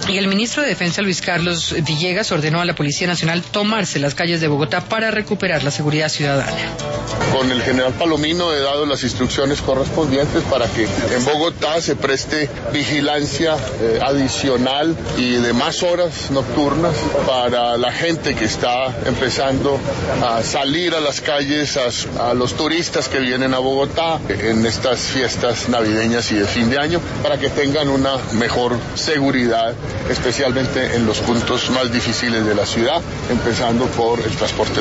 Y el ministro de Defensa, Luis Carlos Villegas, ordenó a la Policía Nacional tomarse las calles de Bogotá para recuperar la seguridad ciudadana. Con el general Palomino he dado las instrucciones correspondientes para que en Bogotá se preste vigilancia adicional y de más horas nocturnas para la gente que está empezando a salir a las calles, a los turistas que vienen a Bogotá en estas fiestas navideñas y de fin de año, para que tengan una mejor seguridad, especialmente en los puntos más difíciles de la ciudad, empezando por el transporte